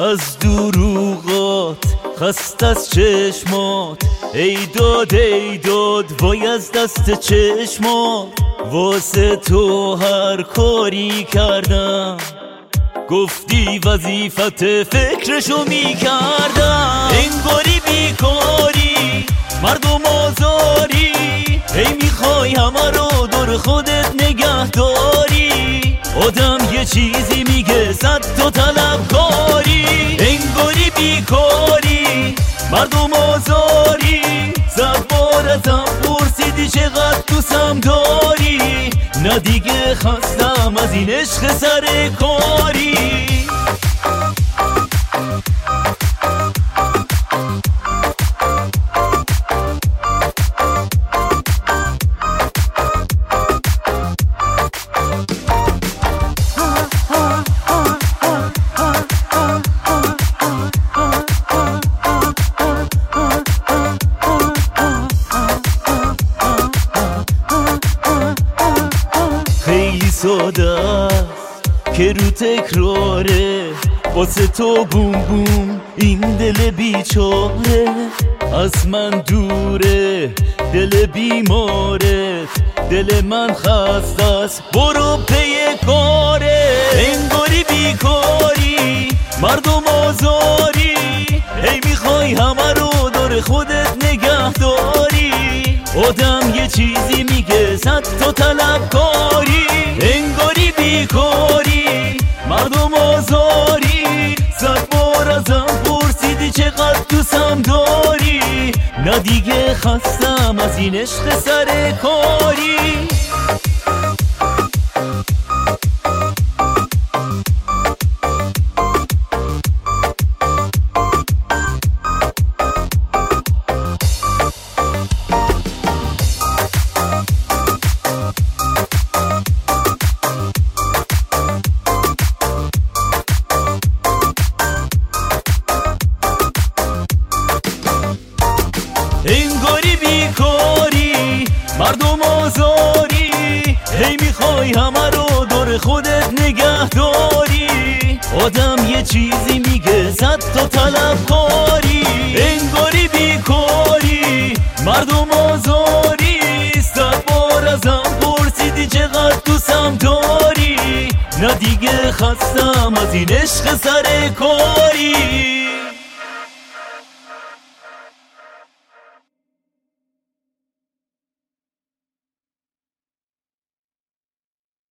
از دروغات، خست از چشمات. ای داد وای از دست چشمات. واسه تو هر کاری کردم، گفتی وظیفت فکرشو میکردم. انگاری بیکاری، مردم آزاری، هی میخوای همه رو دور خودت نگه داری. آدم یه چیزی میگه صد تا طلبکاری. انگاری بیکاری، مردم آزاری، صد بار ازم پرسیدی چقدر دوستم داری. نه دیگه خستم از این عشق سر کاری. خیلی ساده است که رو تکراره، واسه تو بوم بوم این دل بیچاره. از من دوره دل بیمارت، دل من خسته است برو پی کاره. انگاری بیکاری، مردم آزاری، هی میخوای همه رو دور خودت نگه داری. آدم یه چیزی میگه صد تا طلبکاری. انگاری بیکاری، مردم آزاری، صد بار ازم پرسیدی چقدر دوستم داری. نه دیگه خستم از این عشق سر کاری. انگاری بیکاری، مردم آزاری، هی میخوای همه رو دور خودت نگه داری. آدم یه چیزی میگه صد تا طلبکاری. انگاری بیکاری، مردم آزاری، صد بار ازم پرسیدی چقدر دوستم داری. نه دیگه خستم از این عشق سر کاری.